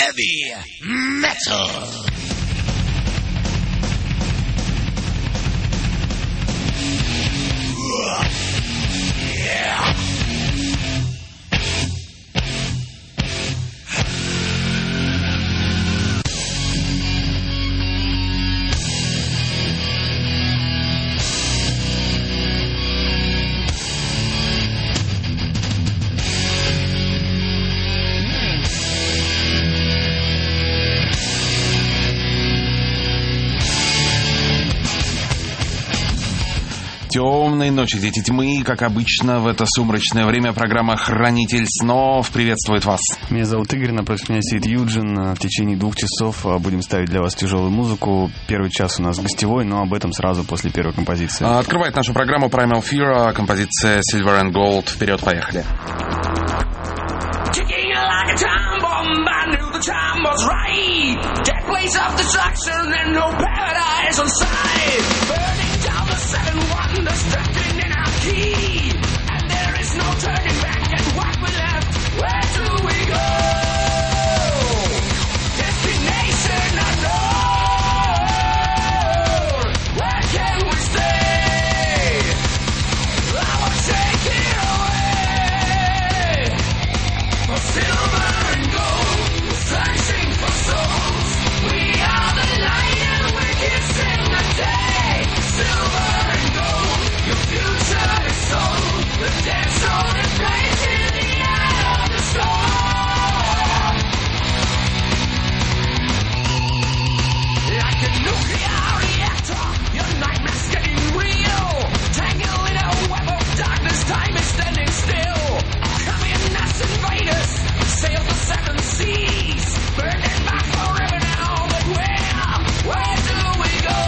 heavy metal. Yeah. Темной ночи, дети тьмы, как обычно в это сумрачное время программа «Хранитель снов» приветствует вас. Меня зовут Игорь, напротив меня сидит Юджин. В течение 2 часов будем ставить для вас тяжелую музыку. Первый час у нас гостевой, но об этом сразу после первой композиции. Открывает нашу программу Primal Fear, композиция Silver and Gold. Вперед, поехали. Seven wonders drifting in our key, and there is no turning back. And what we left, where do we go? Destination unknown. Where can we stay? I will take it away. For silver and gold, searching for souls. We are the light and we're kissing the day. Silver. Your future is sold. The dead soul is placed in the eye of the storm. Like a nuclear reactor, your nightmare's getting real. Tangled in a web of darkness, time is standing still. Come in as invaders, sail the 7 seas. Burning back forever now, but where do we go?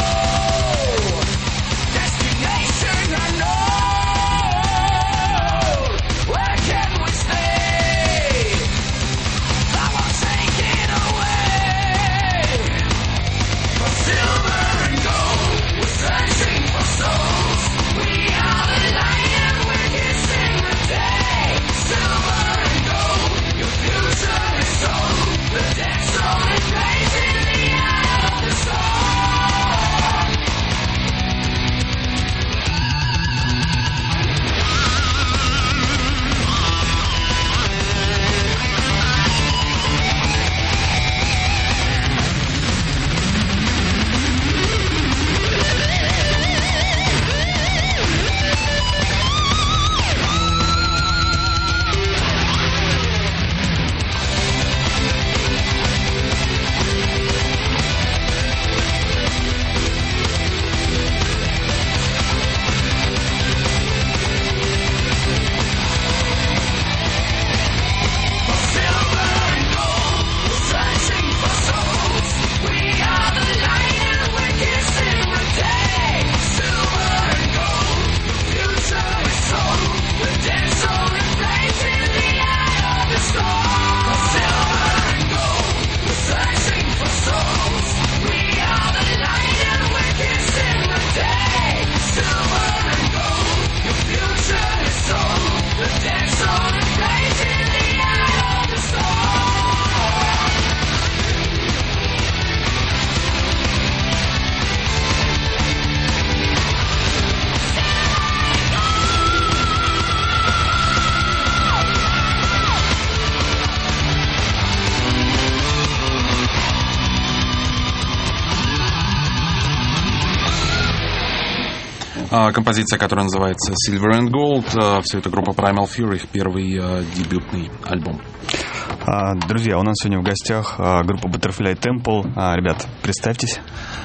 Композиция, которая называется Silver and Gold. Все это группа Primal Fear, их первый дебютный альбом. Друзья, у нас сегодня в гостях группа Butterfly Temple. Ребят, представьтесь.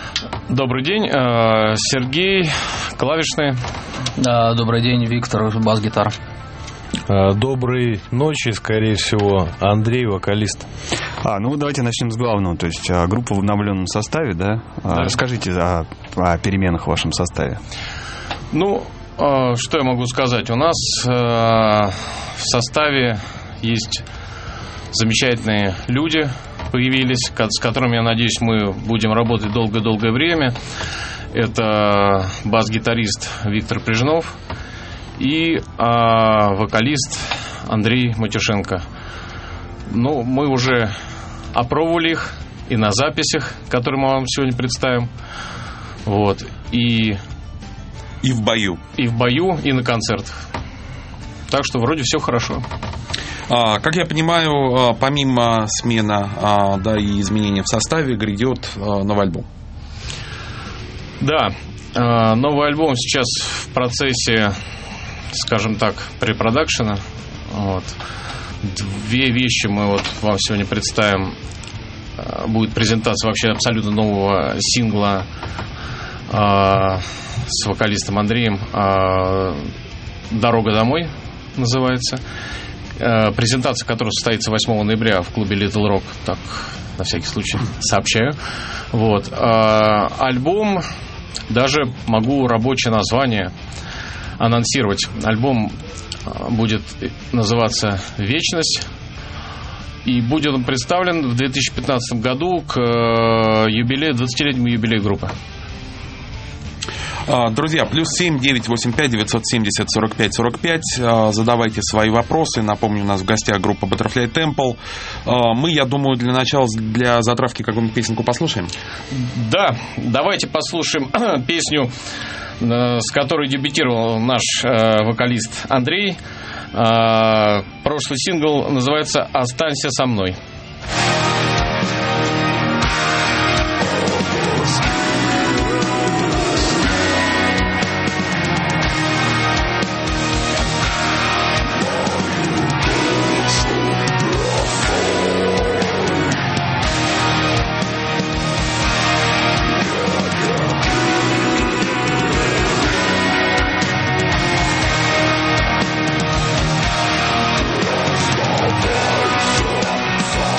Добрый день, Сергей, клавишный. Добрый день, Виктор, бас-гитара. Доброй ночи, скорее всего, Андрей, вокалист. Ну, давайте начнем с главного. То есть группа в обновленном составе, да? Расскажите о переменах в вашем составе. Ну, что я могу сказать? У нас в составе есть замечательные люди, появились, с которыми, я надеюсь, мы будем работать долгое-долгое время. Это бас-гитарист Виктор Прижнов и вокалист Андрей Матюшенко. Ну, мы уже опробовали их и на записях, которые мы вам сегодня представим. Вот. И в бою. И в бою, и на концертах. Так что вроде все хорошо. Как я понимаю, помимо смены, да, и изменения в составе, грядет новый альбом. Да, новый альбом сейчас в процессе, скажем так, препродакшена. Вот. 2 вещи мы вот вам сегодня представим. Будет презентация вообще абсолютно нового сингла с вокалистом Андреем. «Дорога домой» называется. Презентация, которая состоится 8 ноября в клубе Little Rock. Так, на всякий случай сообщаю. Вот. Альбом, даже могу рабочее название анонсировать. Альбом будет называться «Вечность». И будет он представлен в 2015 году к юбилею, 20-летнему юбилею группы. Друзья, +7 985 970 45 45. Задавайте свои вопросы. Напомню, у нас в гостях группа Butterfly Temple. Мы, я думаю, для начала, для затравки какую-нибудь песенку послушаем. Да, давайте послушаем песню, с которой дебютировал наш вокалист Андрей. Прошлый сингл называется «Останься со мной». Оставайся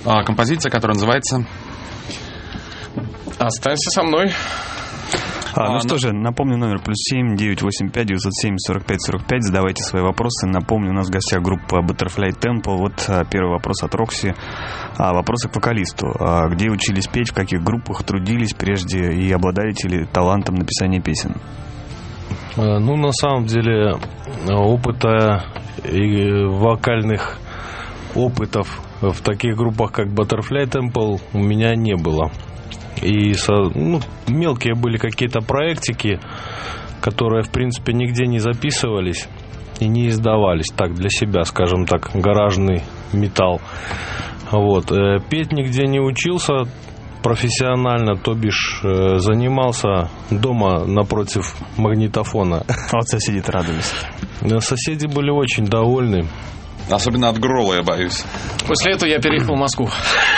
Композиция, которая называется... «Останься со мной». Ну что же, напомню номер +7 985 907 45 45. Задавайте свои вопросы. Напомню, у нас в гостях группа Butterfly Temple. Вот первый вопрос от Рокси. Вопросы к вокалисту. Где учились петь, в каких группах трудились прежде и обладаете ли талантом написания песен? Ну, на самом деле, опыта и вокальных опытов в таких группах, как Butterfly Temple, у меня не было. И мелкие были какие-то проектики, которые, в принципе, нигде не записывались и не издавались. Так, для себя, скажем так, гаражный металл. Вот. Петь нигде не учился профессионально, то бишь занимался дома напротив магнитофона. А вот соседи-то радовались. Соседи были очень довольны. Особенно от Грола, я боюсь. После этого я переехал в Москву.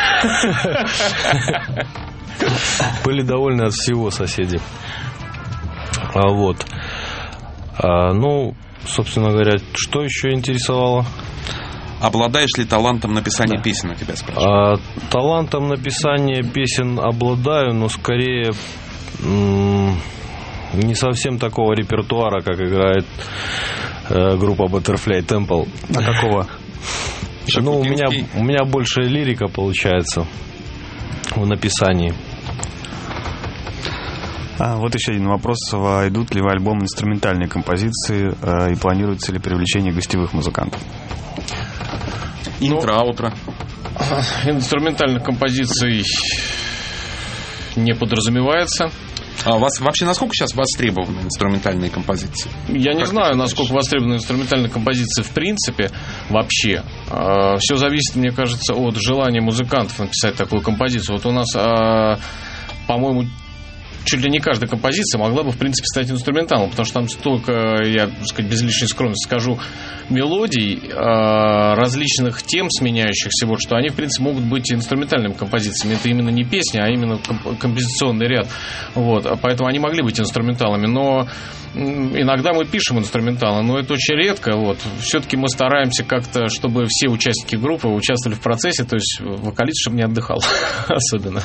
Были довольны от всего соседи. Вот. Ну, собственно говоря, что еще интересовало? Обладаешь ли талантом написания песен, у тебя спрашивают? Талантом написания песен обладаю, но скорее не совсем такого репертуара, как играет группа Butterfly Temple. А какого? Ну, у меня больше лирика получается в написании. Вот еще один вопрос. Идут ли в альбом инструментальные композиции и планируется ли привлечение гостевых музыкантов? Интро-аутро. Инструментальных композиций не подразумевается. А у вас вообще насколько сейчас востребованы инструментальные композиции? Я не знаю, насколько востребованы инструментальные композиции в принципе вообще. Все зависит, мне кажется, от желания музыкантов написать такую композицию. Вот у нас, по-моему, чуть ли не каждая композиция могла бы, в принципе, стать инструменталом, потому что там столько, я, так сказать, без лишней скромности скажу, мелодий, различных тем сменяющихся, вот, что они, в принципе, могут быть инструментальными композициями. Это именно не песня, а именно композиционный ряд. Вот, поэтому они могли быть инструменталами, но иногда мы пишем инструменталы, но это очень редко. Вот. Все-таки мы стараемся как-то, чтобы все участники группы участвовали в процессе, то есть вокалист, чтобы не отдыхал особенно.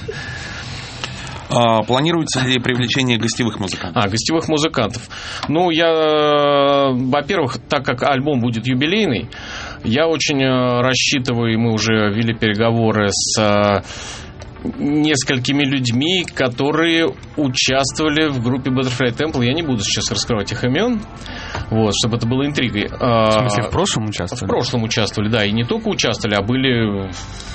Планируется ли привлечение гостевых музыкантов? Гостевых музыкантов. Ну, я, во-первых, так как альбом будет юбилейный, я очень рассчитываю, и мы уже вели переговоры с несколькими людьми, которые участвовали в группе Butterfly Temple. Я не буду сейчас раскрывать их имен, вот, чтобы это было интригой. В смысле, в прошлом участвовали? В прошлом участвовали, да, и не только участвовали, а были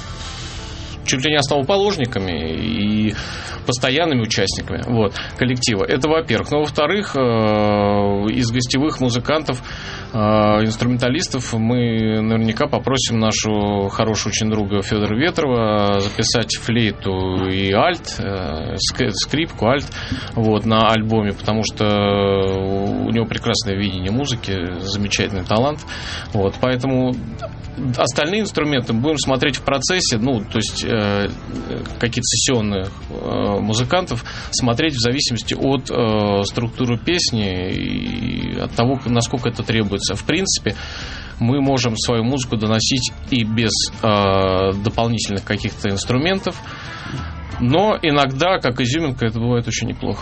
чуть ли не основоположниками и постоянными участниками, вот, коллектива. Это во-первых. Но во-вторых, из гостевых музыкантов, инструменталистов мы наверняка попросим нашу хорошего очень друга Федора Ветрова записать флейту и альт, скрипку, альт, вот, на альбоме, потому что у него прекрасное видение музыки, замечательный талант. Вот, поэтому остальные инструменты будем смотреть в процессе, ну, то есть какие-то сессионных музыкантов смотреть в зависимости от структуры песни и от того, насколько это требуется. В принципе, мы можем свою музыку доносить и без дополнительных каких-то инструментов, но иногда, как изюминка, это бывает очень неплохо.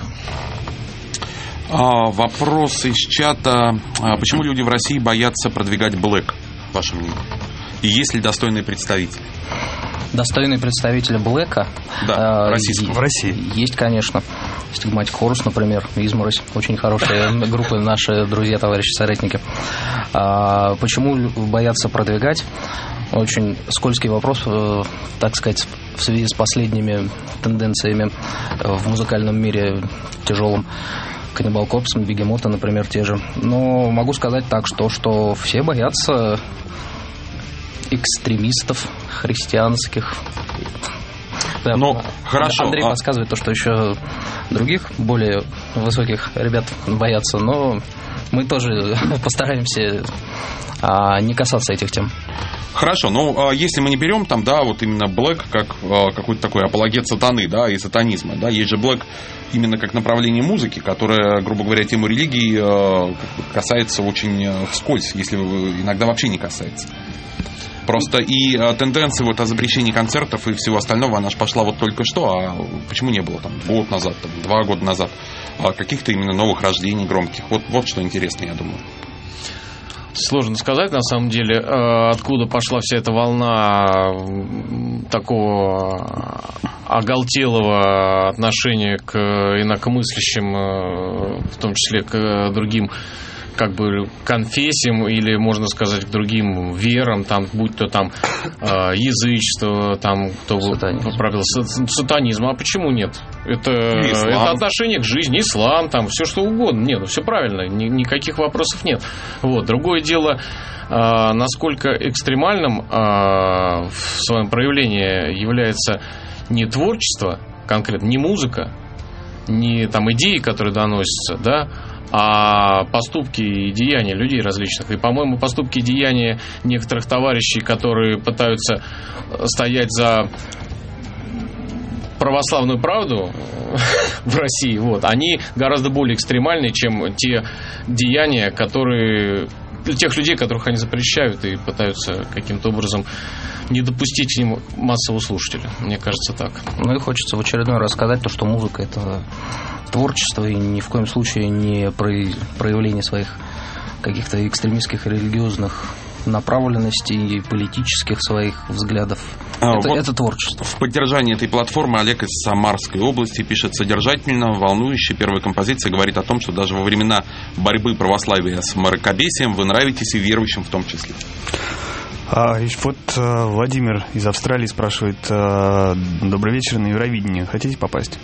Вопрос из чата. Почему люди в России боятся продвигать блэк, ваше мнение? И есть ли достойные представители? Достойные представители блэка? Да, российского. В России. Есть, конечно. Стигматик Хорус, например, Изморозь. Очень хорошие группы, наши друзья, товарищи, соратники. Почему боятся продвигать? Очень скользкий вопрос, так сказать, в связи с последними тенденциями в музыкальном мире тяжелым. Каннибал Корпс, Бегемота, например, те же. Но могу сказать так, что все боятся экстремистов христианских. Да, ну, хорошо. Андрей подсказывает то, что еще других, более высоких ребят боятся, но мы тоже постараемся не касаться этих тем. Хорошо, но если мы не берем там, да, вот именно блэк как какой-то такой апологет сатаны, да, и сатанизма, да, есть же блэк именно как направление музыки, которое, грубо говоря, тему религии касается очень вскользь, если иногда вообще не касается. Просто и тенденция вот о запрещении концертов и всего остального, она же пошла вот только что, а почему не было там год назад, 2 года назад каких-то именно новых рождений громких? Вот что интересно, я думаю. Сложно сказать, на самом деле, откуда пошла вся эта волна такого оголтелого отношения к инакомыслящим, в том числе к другим как бы конфессиям или, можно сказать, к другим верам, там, будь то там язычество, там, кто поправил сатанизм. А почему нет? Это отношение к жизни, ислам, там, все что угодно. Нет, все правильно, никаких вопросов нет. Вот. Другое дело, насколько экстремальным в своем проявлении является не творчество конкретно, не музыка, не там идеи, которые доносятся, да, а поступки и деяния людей различных. И, по-моему, поступки и деяния некоторых товарищей, которые пытаются стоять за православную правду в России, вот, они гораздо более экстремальные, чем те деяния, которые тех людей, которых они запрещают и пытаются каким-то образом не допустить к ним массового слушателя. Мне кажется, так. Ну и хочется в очередной раз сказать то, что музыка — это творчество и ни в коем случае не проявление своих каких-то экстремистских религиозных направленностей и политических своих взглядов. Это творчество. В поддержании этой платформы Олег из Самарской области пишет: содержательно, волнующе. Первая композиция говорит о том, что даже во времена борьбы православия с мракобесием вы нравитесь и верующим в том числе. Вот Владимир из Австралии спрашивает: добрый вечер, на Евровидение хотите попасть?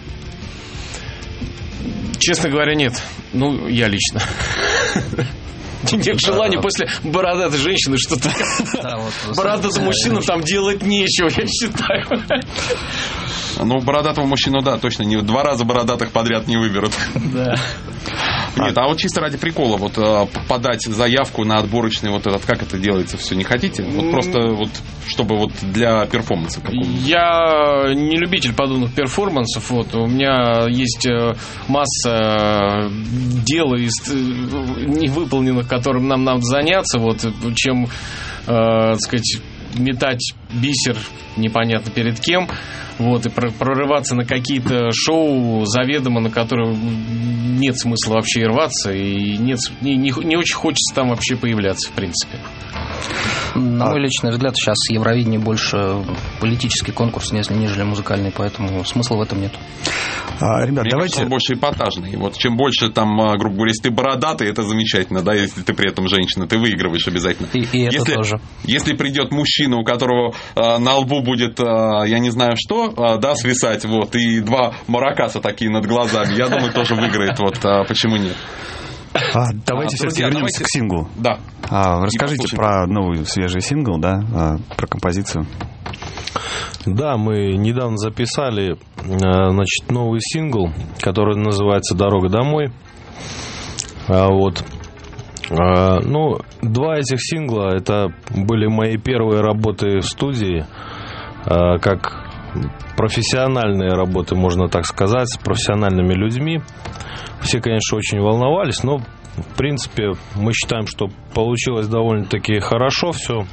Честно говоря, нет. Ну, я лично. Нет желания после бородатой женщины что-то. Бородатому мужчину там делать нечего, я считаю. Ну, бородатого мужчину, да, точно не 2 раза бородатых подряд не выберут. Да. Нет, а вот чисто ради прикола, вот подать заявку на отборочный вот этот, как это делается, все не хотите? Вот просто вот, чтобы вот для перформанса какого-то. Я не любитель подобных перформансов, вот, у меня есть масса дел невыполненных, которым нам надо заняться, вот, чем, так сказать, метать бисер непонятно перед кем, вот, и прорываться на какие-то шоу заведомо, на которые нет смысла вообще и рваться, и не очень хочется там вообще появляться, в принципе. На мой личный взгляд, сейчас Евровидение больше политический конкурс, нежели музыкальный, поэтому смысла в этом нет. Ребят, давайте... Он больше эпатажный. Вот чем больше там, грубо говоря, если ты бородатый, это замечательно, да, если ты при этом женщина, ты выигрываешь обязательно. И это тоже. Если придет мужчина, у которого на лбу будет, я не знаю что, да, свисать, вот, и 2 маракаса такие над глазами, я думаю, тоже выиграет, вот, почему нет. Давайте все-таки вернемся к синглу. Да. Расскажите про новый свежий сингл, да, про композицию. Да, мы недавно записали, значит, новый сингл, который называется «Дорога домой». Вот. Ну, 2 этих сингла — это были мои первые работы в студии, как профессиональные работы, можно так сказать, с профессиональными людьми. Все, конечно, очень волновались, но, в принципе, мы считаем, что получилось довольно-таки хорошо все.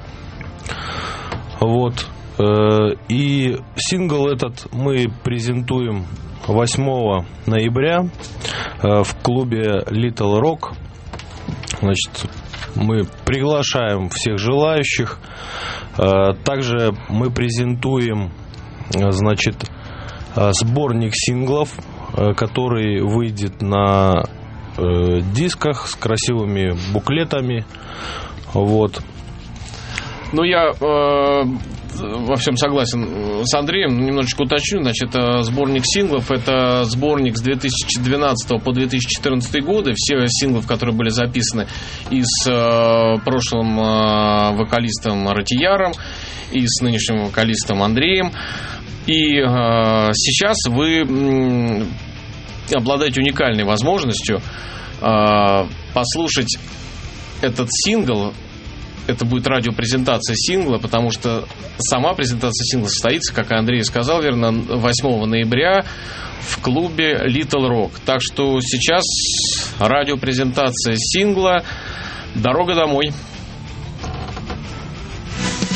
Вот. И сингл этот мы презентуем 8 ноября в клубе Little Rock. Значит, мы приглашаем всех желающих. Также мы презентуем, значит, сборник синглов, который выйдет на дисках с красивыми буклетами. Вот. Ну, я во всем согласен с Андреем, немножечко уточню. Значит, сборник синглов — это сборник с 2012 по 2014 годы. Все синглы, которые были записаны и с прошлым вокалистом Ратияром, и с нынешним вокалистом Андреем. И сейчас вы обладаете уникальной возможностью послушать этот сингл. Это будет радиопрезентация сингла, потому что сама презентация сингла состоится, как Андрей сказал верно, 8 ноября в клубе Little Rock. Так что сейчас радиопрезентация сингла «Дорога домой».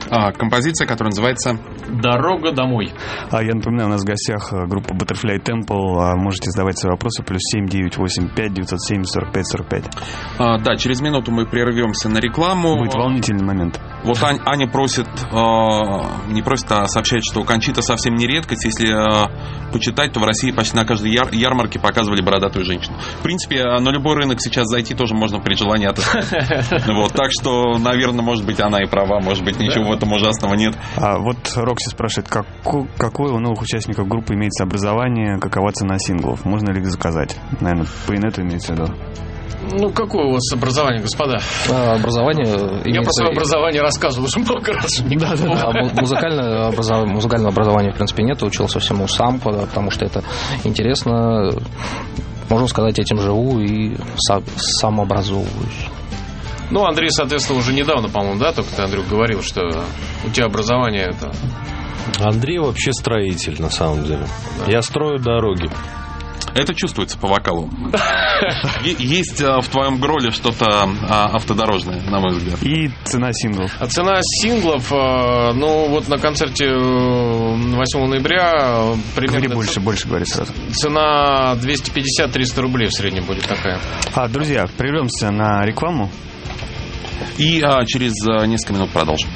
Композиция, которая называется «Дорога домой». Я напоминаю, у нас в гостях группа Butterfly Temple. Можете задавать свои вопросы. +7 985 970 45 45. Да, через минуту мы прервемся на рекламу. Будет волнительный момент. Вот Аня просит, не просит, а сообщает, что Кончита совсем не редкость. Если почитать, то в России почти на каждой ярмарке показывали бородатую женщину. В принципе, на любой рынок сейчас зайти тоже можно при желании отыскать. Вот, так что, наверное, может быть, она и права, может быть, ничего в этом ужасного нет. Вот Рокси спрашивает, какое у новых участников группы имеется образование, какова цена синглов? Можно ли их заказать? Наверное, по инету имеется в виду. Ну, какое у вас образование, господа? Образование... Я про свое образование рассказывал уже много раз. Музыкального образования, в принципе, нет. Учился всему сам, потому что это интересно. Можно сказать, этим живу и сам образовываюсь. Ну, Андрей, соответственно, уже недавно, по-моему, да, только ты, Андрюх, говорил, что у тебя образование это... Андрей вообще строитель, на самом деле. Да. Я строю дороги. Это чувствуется по вокалу. Есть в твоем гроле что-то автодорожное, на мой взгляд. И цена синглов. А цена синглов, ну, вот на концерте 8 ноября примерно... Больше говори сразу. Цена 250-300 рублей в среднем будет такая. Друзья, прервемся на рекламу. И через несколько минут продолжим.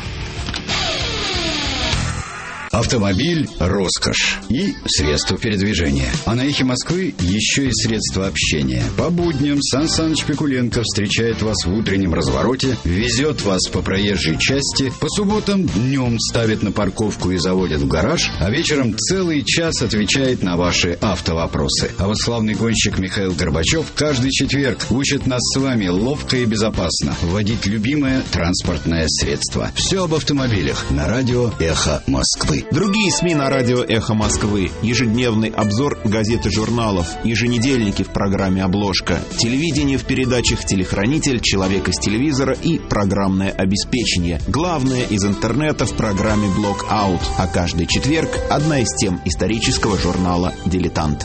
Автомобиль – роскошь и средство передвижения. А на «Эхе Москвы» еще и средство общения. По будням Сан Саныч Пикуленко встречает вас в утреннем развороте, везет вас по проезжей части, по субботам днем ставит на парковку и заводит в гараж, а вечером целый час отвечает на ваши автовопросы. А вот славный гонщик Михаил Горбачев каждый четверг учит нас с вами ловко и безопасно водить любимое транспортное средство. Все об автомобилях на радио «Эхо Москвы». Другие СМИ на радио «Эхо Москвы», ежедневный обзор газет и журналов, еженедельники в программе «Обложка», телевидение в передачах «Телехранитель», «Человек из телевизора» и программное обеспечение. Главное из интернета в программе «Блок-аут». А каждый четверг одна из тем исторического журнала «Дилетант».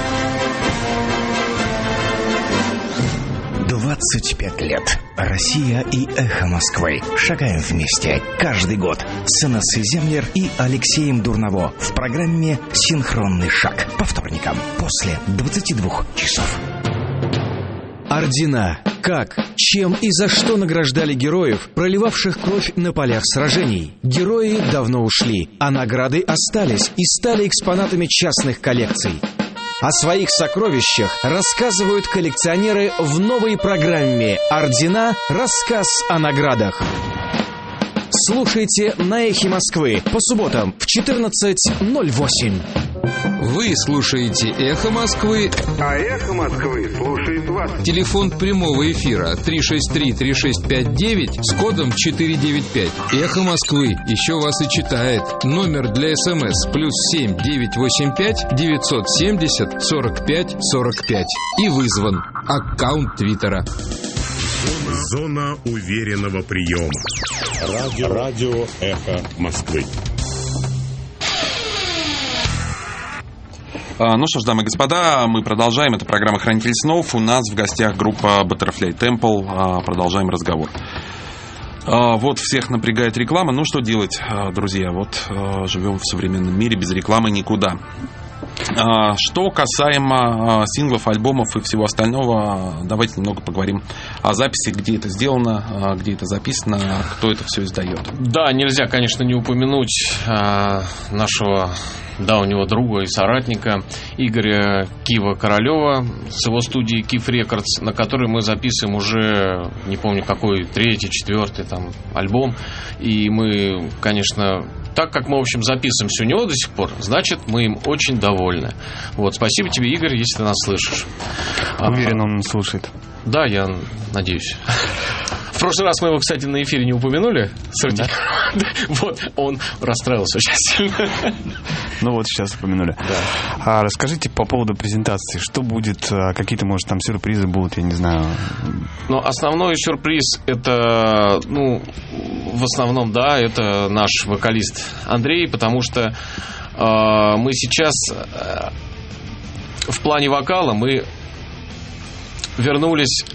25 лет. Россия и «Эхо Москвы». Шагаем вместе каждый год с Инессой Землер и Алексеем Дурново в программе «Синхронный шаг» по вторникам после 22 часов. Ордена. Как, чем и за что награждали героев, проливавших кровь на полях сражений? Герои давно ушли, а награды остались и стали экспонатами частных коллекций. О своих сокровищах рассказывают коллекционеры в новой программе «Ордена. Рассказ о наградах». Слушайте на «Эхе Москвы» по субботам в 14:08. Вы слушаете «Эхо Москвы», а «Эхо Москвы» слушает вас. Телефон прямого эфира 363-3659 с кодом 495. «Эхо Москвы» еще вас и читает. Номер для СМС +7 985 970 45 45. И вызван. Аккаунт Твиттера. Зона уверенного приема. Радио «Эхо Москвы». Ну что ж, дамы и господа, мы продолжаем. Это программа «Хранитель снов». У нас в гостях группа Butterfly Temple. Продолжаем разговор. Вот всех напрягает реклама. Ну что делать, друзья? Вот живем в современном мире, без рекламы никуда. Что касаемо синглов, альбомов и всего остального, давайте немного поговорим о записи, где это сделано, где это записано, кто это все издает. Да, нельзя, конечно, не упомянуть нашего давнего друга и соратника Игоря Кива Королева с его студии Кив Рекордс, на которой мы записываем уже, не помню какой, 3-й, 4-й там альбом. И мы, конечно, так как мы, в общем, записываем все у него до сих пор, значит, мы им очень довольны. Вот, спасибо тебе, Игорь, если ты нас слышишь. Уверен, он слушает. Да, я надеюсь. В прошлый раз мы его, кстати, на эфире не упомянули. Да? Вот, он расстроился очень сильно. Ну вот, сейчас упомянули. Да. Расскажите по поводу презентации. Что будет? Какие-то, может, там сюрпризы будут, я не знаю. Ну, основной сюрприз это, ну, в основном, да, это наш вокалист Андрей, потому что мы сейчас в плане вокала мы вернулись к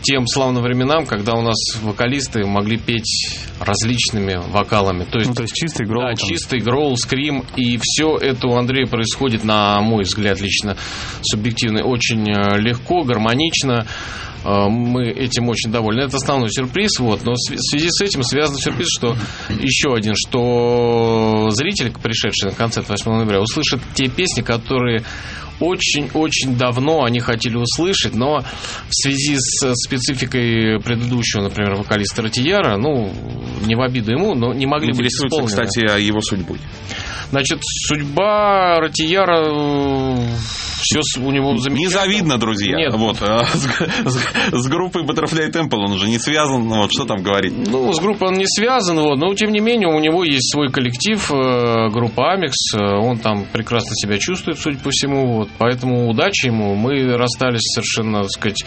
тем славным временам, когда у нас вокалисты могли петь различными вокалами. То есть чистый гроул. Да, чистый гроул, скрим. И все это у Андрея происходит, на мой взгляд, лично субъективно, очень легко, гармонично. Мы этим очень довольны. Это основной сюрприз. Вот. Но в связи с этим связан сюрприз, что еще один, что зритель, пришедший на концерт 8 ноября, услышит те песни, которые очень-очень давно они хотели услышать, но в связи с спецификой предыдущего, например, вокалиста Ратияра, не в обиду ему, но не могли быть исполнены. Кстати, о его судьбе. Значит, судьба Ратияра, все у него замечательно. Незавидно, друзья. Нет. Вот, с группой Butterfly Temple он уже не связан, вот что там говорить. С группой он не связан, но тем не менее у него есть свой коллектив, группа Амикс, он там прекрасно себя чувствует, судя по всему, вот, поэтому удачи ему. Мы расстались совершенно, так сказать,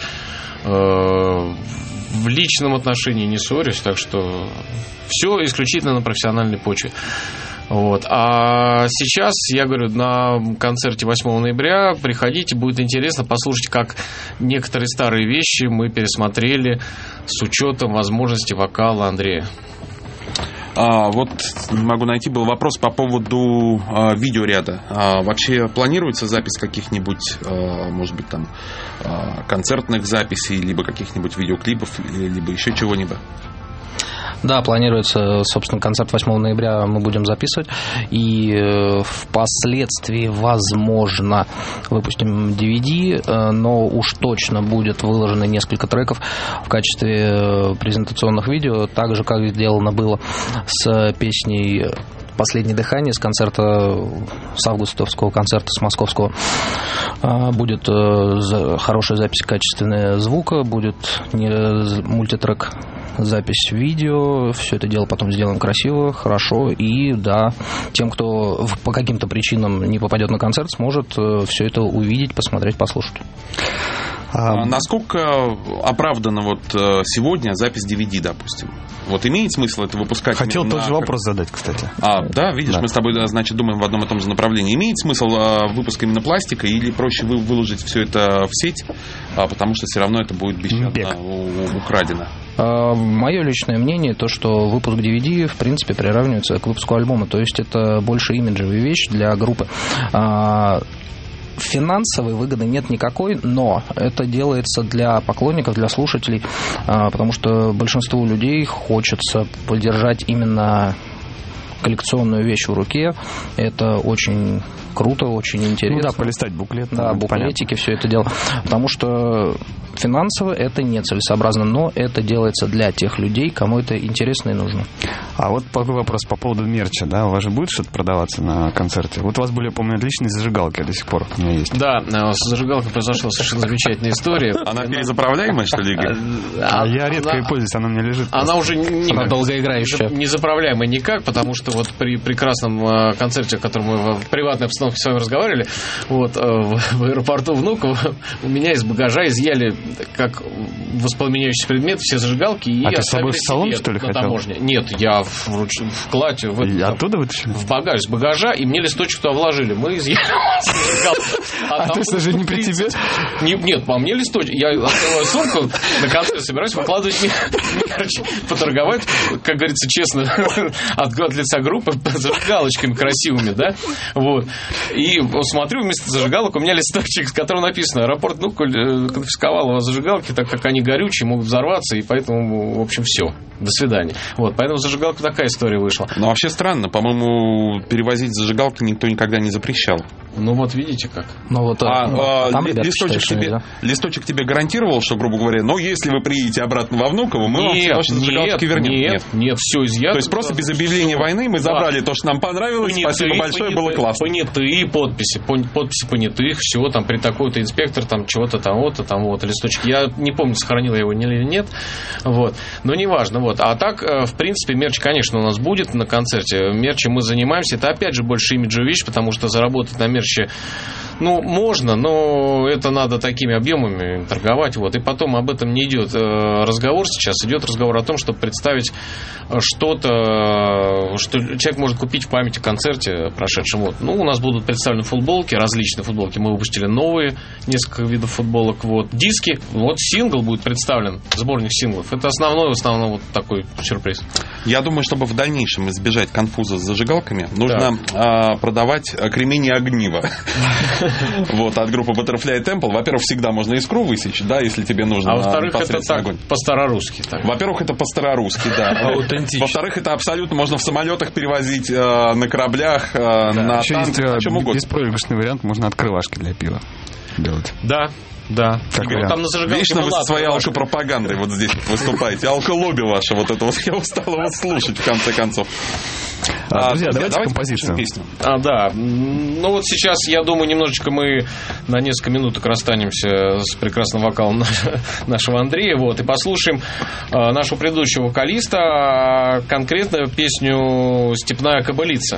в личном отношении, не ссорясь, так что все исключительно на профессиональной почве. Вот. А сейчас, я говорю, на концерте 8 ноября приходите, будет интересно послушать, как некоторые старые вещи мы пересмотрели с учетом возможности вокала Андрея. Вот не могу найти, был вопрос по поводу видеоряда. Вообще планируется запись каких-нибудь, может быть, там концертных записей, либо каких-нибудь видеоклипов, либо еще чего-нибудь? Да, планируется, собственно, концерт 8 ноября мы будем записывать. И впоследствии, возможно, выпустим DVD, но уж точно будет выложено несколько треков в качестве презентационных видео, так же, как сделано было с песней «Последнее дыхание» с концерта, с августовского концерта, с московского. Будет хорошая запись качественная звука, будет мультитрек, запись видео, все это дело потом сделаем красиво, хорошо, и да, тем, кто по каким-то причинам не попадет на концерт, сможет все это увидеть, посмотреть, послушать. Насколько оправдана вот сегодня запись DVD, допустим? Вот имеет смысл это выпускать? Хотел тот же вопрос задать, кстати. Да, видишь, да. Мы с тобой, значит, думаем в одном и том же направлении. Имеет смысл выпуск именно пластика или проще выложить все это в сеть, потому что все равно это будет бесщадно украдено? Мое личное мнение, то, что выпуск DVD, в принципе, приравнивается к выпуску альбома. То есть это больше имиджевая вещь для группы. Финансовой выгоды нет никакой, но это делается для поклонников, для слушателей, потому что большинству людей хочется поддержать именно коллекционную вещь в руке. Это очень круто, очень интересно. Полистать буклет. Да, буклетики, понятно. Все это дело. Потому что финансово это нецелесообразно, но это делается для тех людей, кому это интересно и нужно. А вот такой вопрос по поводу мерча, да? У вас же будет что-то продаваться на концерте? Вот у вас были, я помню, отличные зажигалки до сих пор у меня есть. Да, с зажигалкой произошла совершенно замечательная история. Она перезаправляемая, что ли, Игорь? Я редко ей пользуюсь, она у меня лежит. Она уже она долгоиграющая. Не заправляемая никак, потому что вот при прекрасном концерте, о котором мы в приватной обстановке с вами разговаривали, вот, в аэропорту Внуково у меня из багажа изъяли как воспламеняющий предмет все зажигалки и оставили себе. А ты с собой в салон, что ли, на хотел? таможне. Нет, я в кладе оттуда вытащили? В багаж, с багажа, и мне листочек туда вложили. Мы изъяли зажигалку. А то есть даже не при тебе? Нет, по мне листочек. Я открываю сумку, на концерт собираюсь выкладывать мерч, поторговать, как говорится, честно, от лица группы зажигалочками красивыми, да, вот. И смотрю, вместо зажигалок у меня листочек, с которым написано: аэропорт конфисковал у вас зажигалки, так как они горючие, могут взорваться, и поэтому, в общем, все. До свидания. Вот, поэтому зажигалка такая история вышла. Но вообще странно, по-моему, перевозить зажигалки никто никогда не запрещал. Ну вот видите как. Ну вот там листочек тебе гарантировал, что, грубо говоря, если вы приедете обратно во Внуково, мы вам ваши зажигалки вернем. Нет, все изъято. То есть просто без объявления войны мы забрали то, что нам понравилось. Спасибо большое, было классно. Понятые подписи понятых, все, там при такой-то инспектор, там чего-то там вот листочек. Я не помню, сохранил я его или нет, вот, но неважно, вот. А так, в принципе, мерч, конечно, у нас будет на концерте. Мерчем мы занимаемся. Это, опять же, больше имиджевая вещь, потому что заработать на мерче Ну, можно, но это надо такими объемами торговать. Вот. И потом об этом не идет разговор сейчас. Идет разговор о том, чтобы представить что-то, что человек может купить в память о концерте прошедшем. Вот. Ну, у нас будут представлены футболки, различные футболки. Мы выпустили новые, несколько видов футболок. Вот. Диски. Вот сингл будет представлен, сборник синглов. Это основной, в основном, вот такой сюрприз. Я думаю, чтобы в дальнейшем избежать конфуза с зажигалками, нужно продавать кремень и огниво. Вот, от группы Butterfly Temple. Во-первых, всегда можно искру высечь, да, если тебе нужно. А во-вторых, это так, по-старорусски. Во-первых, это по-старорусски, да. Во-вторых, это абсолютно можно в самолетах перевозить, на кораблях, на танках, на чем угодно. Беспроигрышный вариант, можно открывашки для пива делать. Да. Да. Там на зажигалке вечно вы со своей алкопропагандой вот здесь выступаете. Алколобби ваше, вот это вот. Я устал вас слушать, в конце концов. Друзья, давайте композицию. Да. Ну вот сейчас, я думаю, немножечко мы на несколько минуток расстанемся с прекрасным вокалом нашего Андрея. Вот, и послушаем нашего предыдущего вокалиста, конкретно песню «Степная кобылица».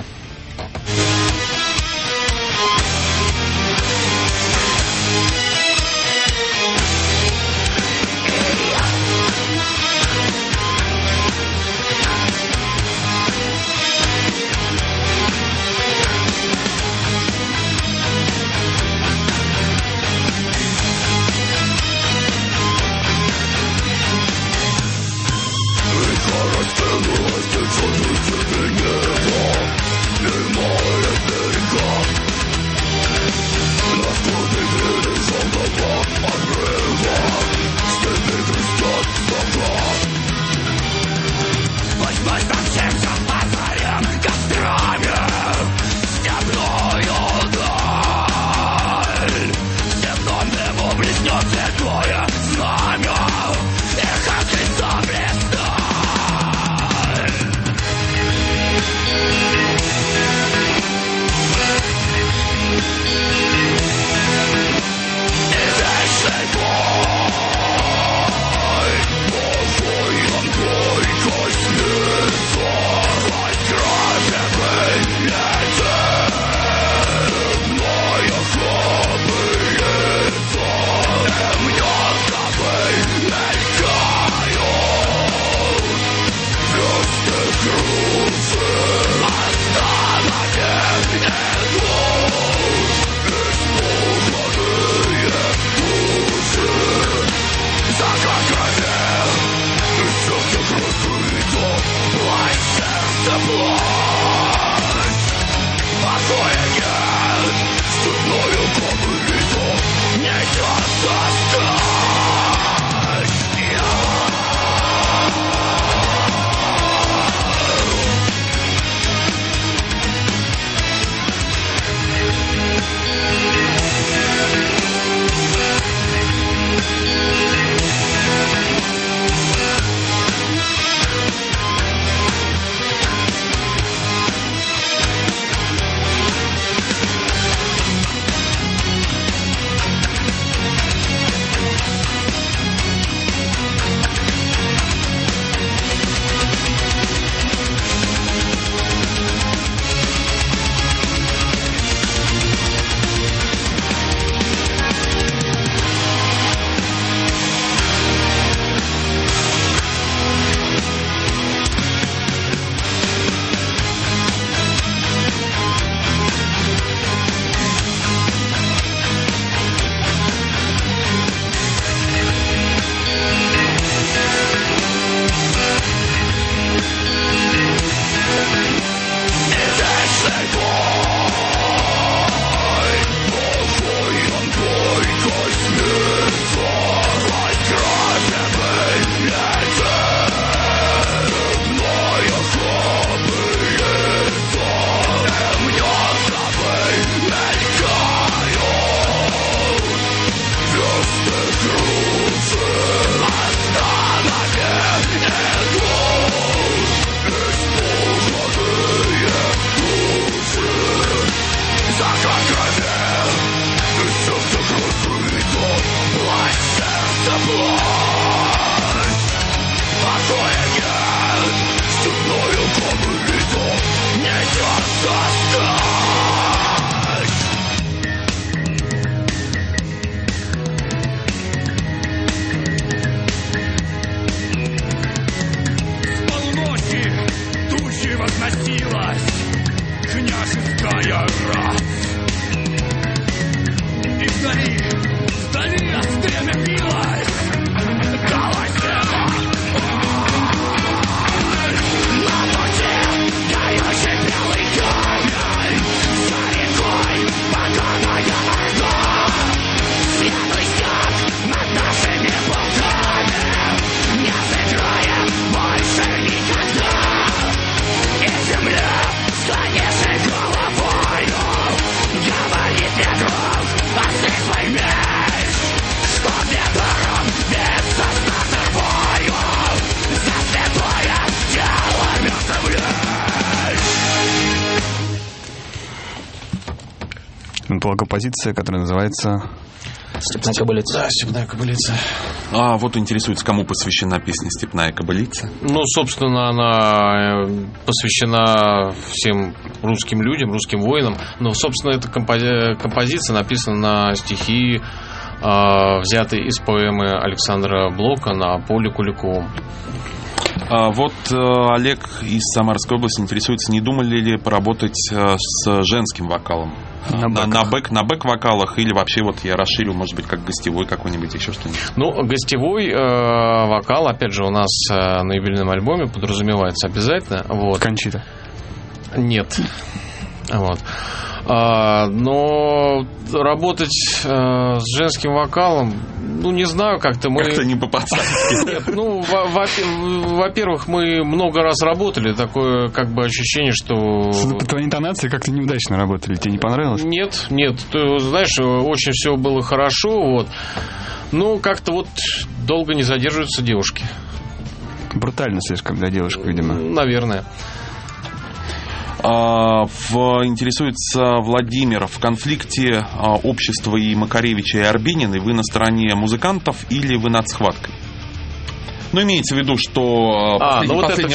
была композиция, которая называется... «Степная кобылица». Да, «Степная кобылица». А вот интересуется, кому посвящена песня «Степная кобылица». Ну, собственно, она посвящена всем русским людям, русским воинам. Но, собственно, эта композиция написана на стихи, взятые из поэмы Александра Блока «На поле Куликовом». Вот Олег из Самарской области интересуется, не думали ли поработать с женским вокалом? На бэк-вокалах или вообще вот я расширил, может быть, как гостевой какой-нибудь, еще что-нибудь? Ну, гостевой вокал, опять же, у нас на юбилейном альбоме подразумевается обязательно. Вот. Кончита? Нет. Вот. Но работать с женским вокалом, ну, не знаю, как-то мы... Как-то не по-пацански. Нет, ну, во-первых, мы много раз работали, такое как бы ощущение, что... По твоей интонации как-то неудачно работали, тебе не понравилось? Нет, ты знаешь, очень все было хорошо, вот. Но как-то вот долго не задерживаются девушки. Брутально слишком для девушек, видимо. Наверное. Интересуется Владимир, в конфликте общества и Макаревича и Арбениной вы на стороне музыкантов или вы над схваткой? Ну, имеется в виду, что в последнее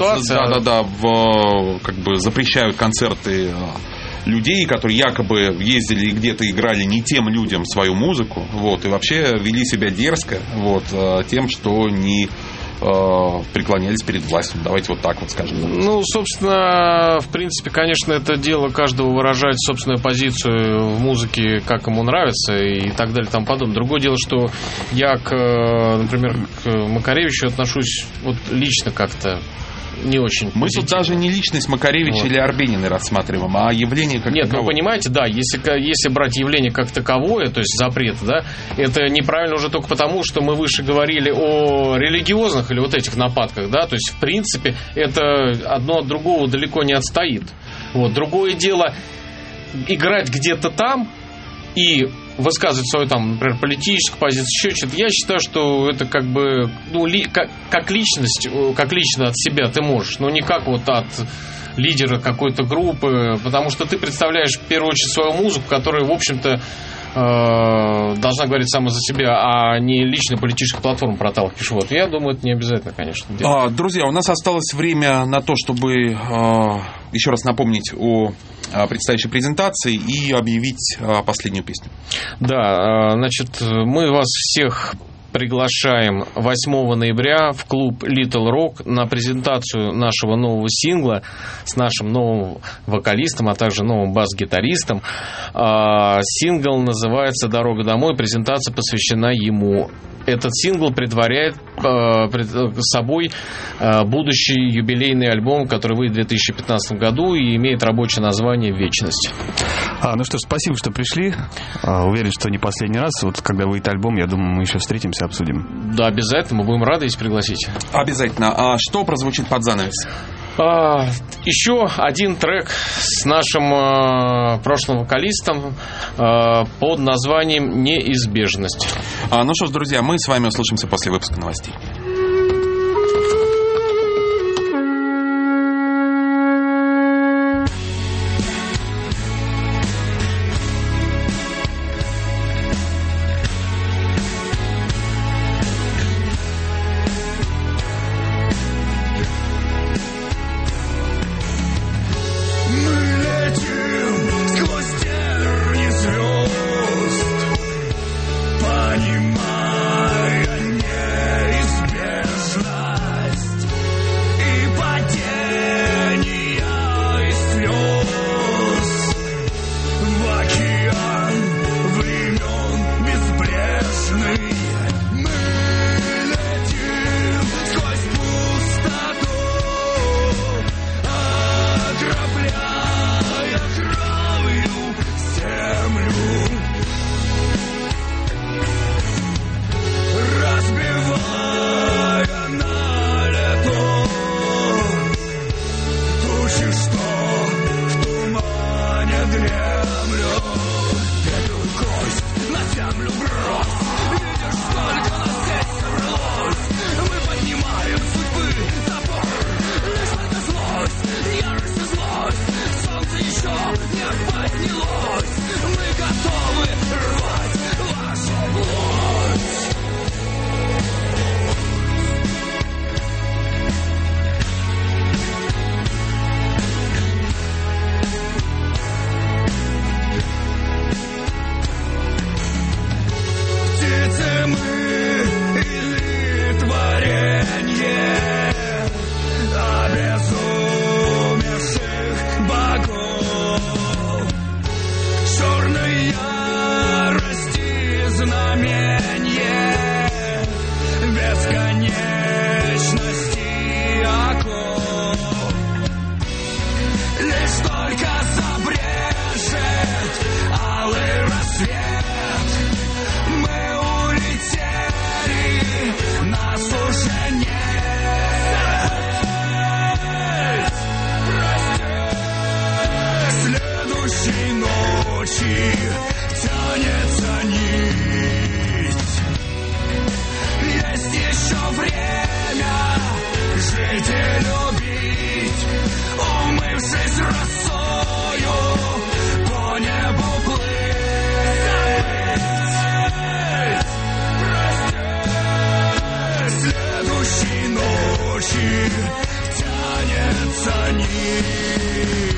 время как бы запрещают концерты людей, которые якобы ездили и где-то играли не тем людям свою музыку, вот, и вообще вели себя дерзко, вот, тем, что не преклонялись перед властью. Давайте вот так вот скажем. Ну, собственно, в принципе, конечно, это дело каждого выражать собственную позицию в музыке, как ему нравится и так далее и тому подобное. Другое дело, что я, например, к Макаревичу отношусь вот лично как-то не очень Мы позитивно. тут даже не личность Макаревича вот. или Арбениной рассматриваем, а явление как Нет, таковое. ну понимаете, да, если брать явление как таковое, то есть запрет, да, это неправильно уже только потому, что мы выше говорили о религиозных или вот этих нападках, да, то есть в принципе это одно от другого далеко не отстоит. Вот. Другое дело играть где-то там и высказывать свою, там, например, политическую позицию, еще что-то. Я считаю, что это как бы, ну, как личность, как лично от себя ты можешь, но не как вот от лидера какой-то группы, потому что ты представляешь в первую очередь свою музыку, которая, в общем-то, должна говорить сама за себя, а не личную политическую платформу проталкиваешь. Вот. Я думаю, это не обязательно, конечно, делать. Друзья, у нас осталось время на то, чтобы еще раз напомнить о предстоящей презентации и объявить последнюю песню. Да, значит, мы вас всех приглашаем 8 ноября в клуб Little Rock на презентацию нашего нового сингла с нашим новым вокалистом, а также новым бас-гитаристом. Сингл называется «Дорога домой», презентация посвящена ему. Этот сингл предваряет собой будущий юбилейный альбом, который выйдет в 2015 году и имеет рабочее название «Вечность». Ну что ж, спасибо, что пришли. Уверен, что не последний раз. Вот когда выйдет альбом, я думаю, мы еще встретимся, обсудим. Да, обязательно. Мы будем рады, если пригласите. Обязательно. А что прозвучит под занавес? Еще один трек с нашим прошлым вокалистом под названием «Неизбежность». Ну что ж, друзья, мы с вами услышимся после выпуска новостей. Понимая неизбежность. тянется нить.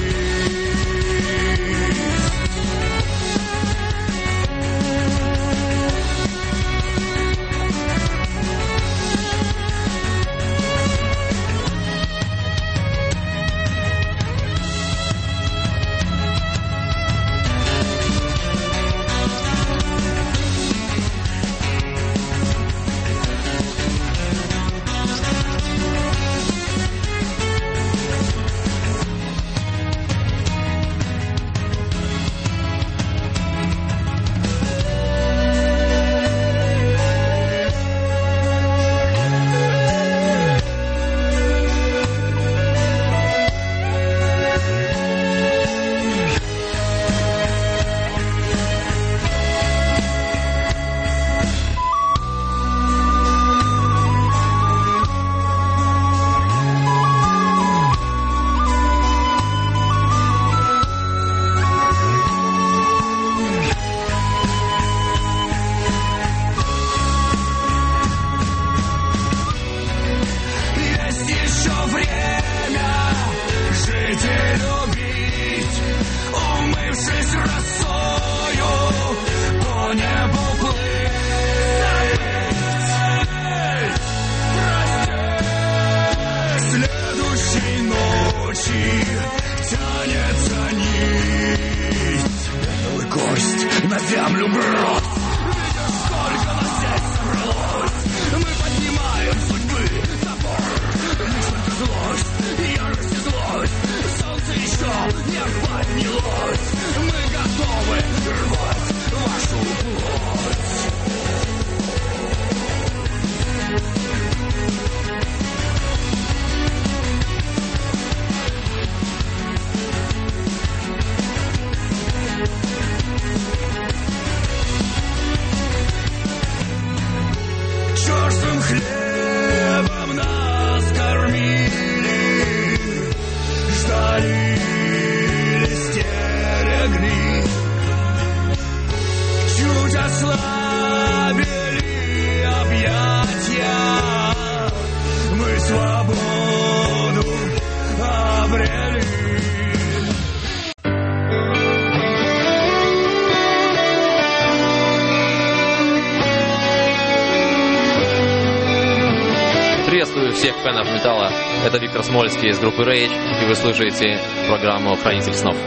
Приветствую всех фенов металла. Это Виктор Смольский из группы Rage, и вы слушаете программу «Хранитель снов».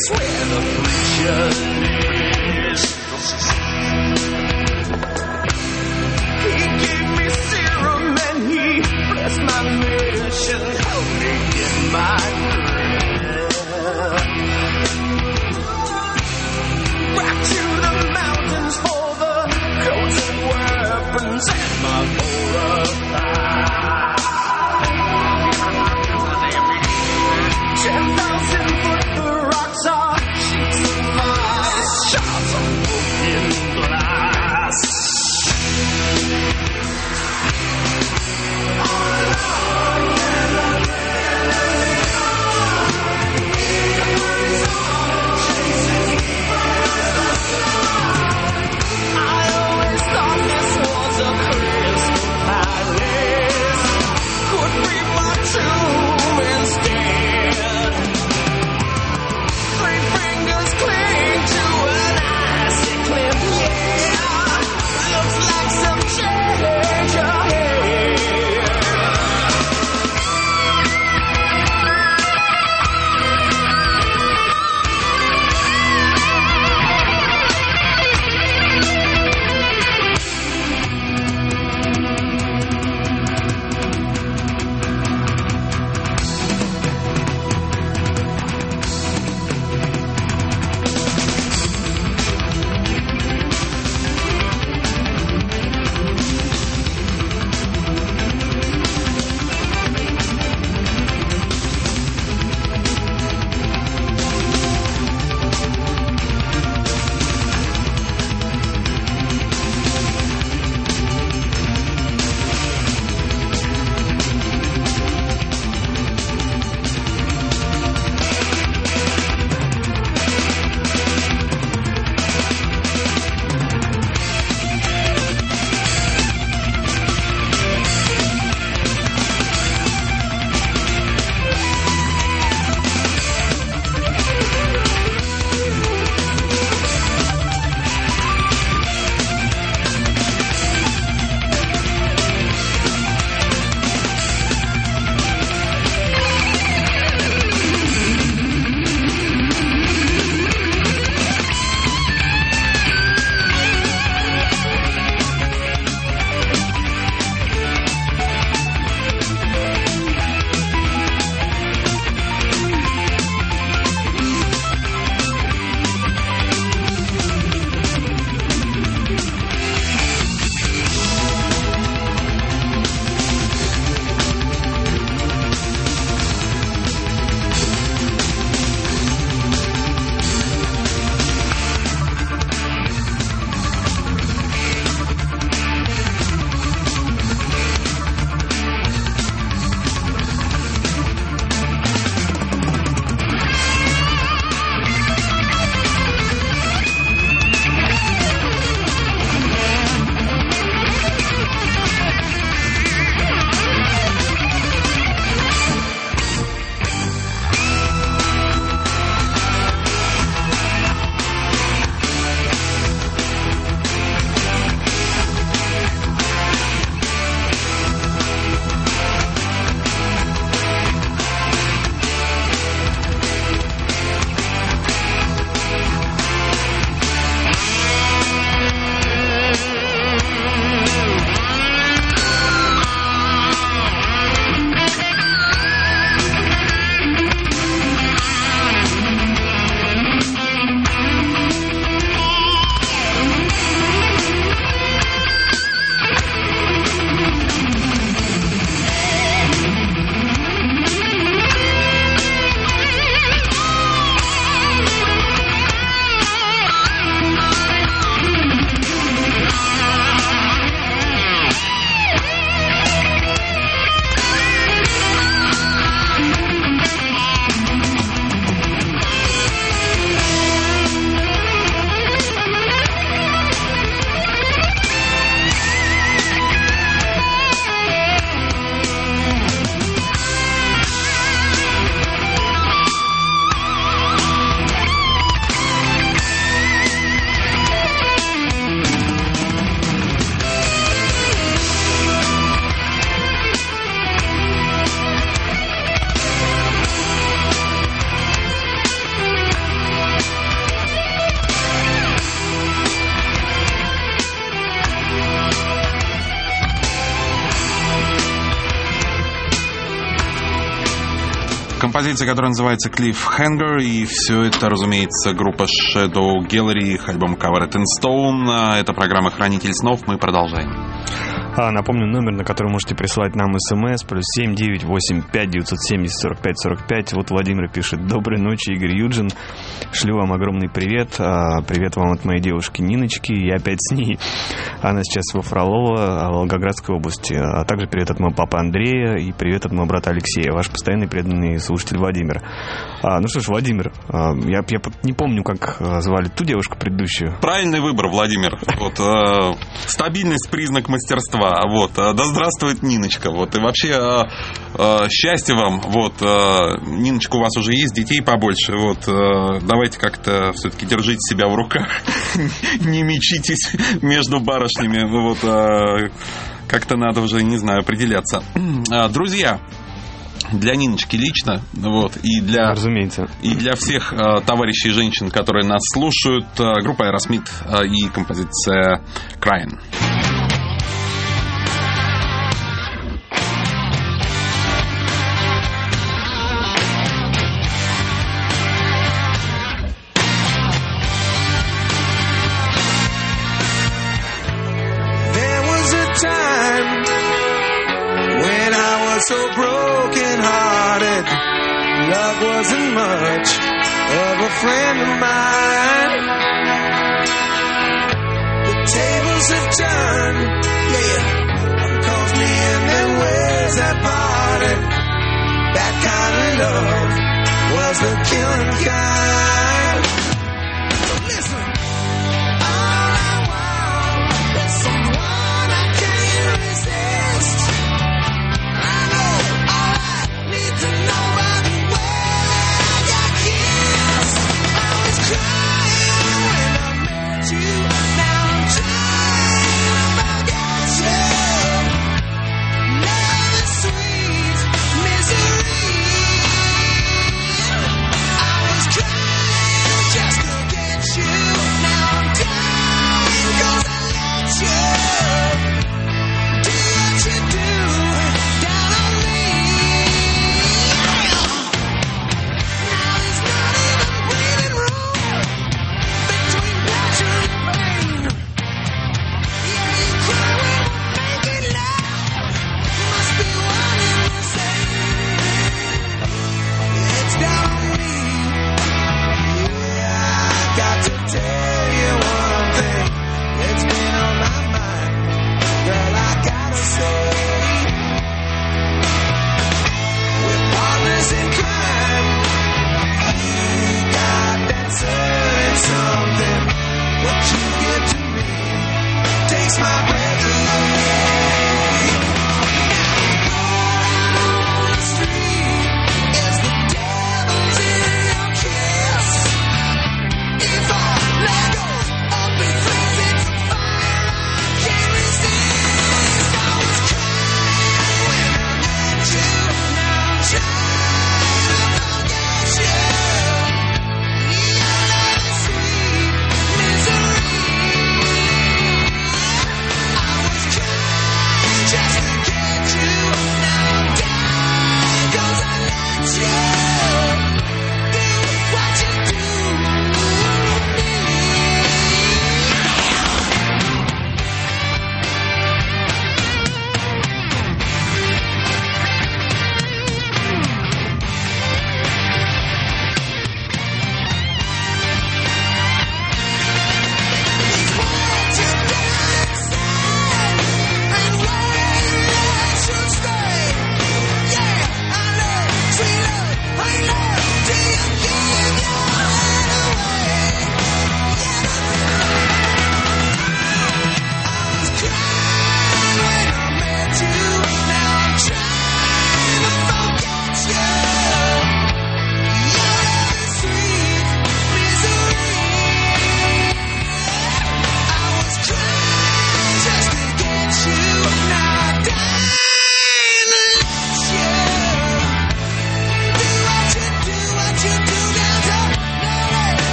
It's where the friction is. He gave me serum and he blessed my mission, holding in my breath. Back to the mountains for the coats and weapons and my horror. 10,000 foot the rocks are sheets of ice. Композиция, которая называется Cliffhanger, и все это, разумеется, группа Shadow Gallery, их альбом Covered in Stone. Это программа «Хранитель снов». Мы продолжаем. Напомню, номер, на который можете присылать нам смс, +7 985 970 45 45. Вот Владимир пишет: доброй ночи, Игорь Юджин. Шлю вам огромный привет. Привет вам от моей девушки Ниночки. Я опять с ней. Она сейчас во Фролово, Волгоградской области. А также привет от моего папы Андрея и привет от моего брата Алексея. Ваш постоянный преданный слушатель Владимир. Ну что ж, Владимир, я не помню, как звали ту девушку предыдущую. Правильный выбор, Владимир. Вот, стабильность — признак мастерства. Вот, да здравствует Ниночка. Вот, и вообще счастья вам. Вот, Ниночка, у вас уже есть детей побольше. Вот, давайте как-то все-таки держите себя в руках. Не мечитесь между барышнями. Вот, как-то надо уже, не знаю, определяться. Друзья, для Ниночки лично, вот, и для, разумеется, и для всех товарищей и женщин, которые нас слушают, группа Aerosmith и композиция Crying. So broken-hearted, love wasn't much of a friend of mine. The tables have turned, yeah. One calls me and then where's that party? That kind of love was the killing kind. So listen, all I want is someone I can't resist. To know by the way I kiss, I was crying when I met you. Now I'm trying to forget you. Love is sweet.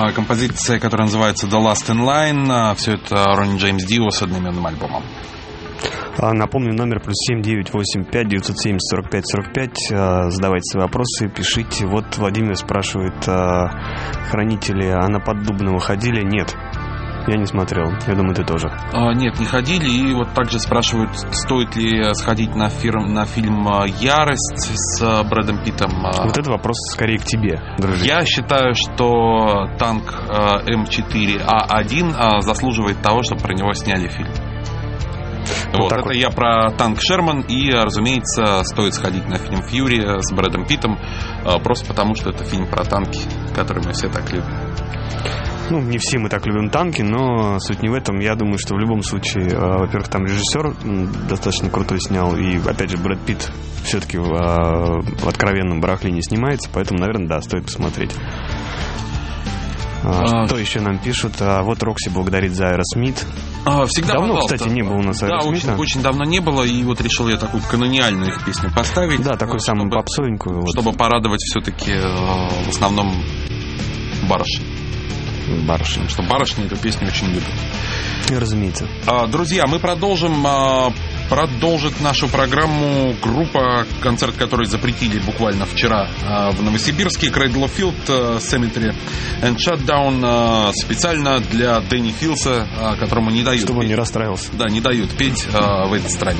Композиция, которая называется The Last in Line. Все это Ронни Джеймс Дио с одноименным альбомом. Напомню, номер +7 985 970 45 45. Задавайте свои вопросы, пишите. Вот Владимир спрашивает, хранители, а на Поддубного ходили? Нет. Я не смотрел. Я думаю, ты тоже. Нет, не ходили. И вот также спрашивают, стоит ли сходить на фильм «Ярость» с Брэдом Питтом. Вот этот вопрос скорее к тебе, дружище. Я считаю, что танк М4А1 заслуживает того, чтобы про него сняли фильм. Вот это я про танк Шерман. И, разумеется, стоит сходить на фильм «Фьюри» с Брэдом Питтом, просто потому, что это фильм про танки, которые мы все так любим. Ну, не все мы так любим танки, но суть не в этом. Я думаю, что в любом случае, во-первых, там режиссер достаточно крутой снял, и, опять же, Брэд Питт все-таки в откровенном барахле не снимается, поэтому, наверное, да, стоит посмотреть. Что еще нам пишут? Вот Рокси благодарит за Аэросмит. Всегда, давно, пожалуйста. Кстати, не было у нас Аэросмита. Да, очень давно не было, и вот решил я такую канониальную их песню поставить. Да, такую самую попсовенькую. Чтобы порадовать все-таки в основном барышень. Потому что барышни эту песню очень любят. Разумеется. Друзья, мы продолжит нашу программу группа, концерт которой запретили буквально вчера в Новосибирске, Cradle of Field Cemetery and Shutdown, специально для Дэнни Филса, которому не дают чтобы петь. Он не расстраивался. Да, не дают петь в этой стране.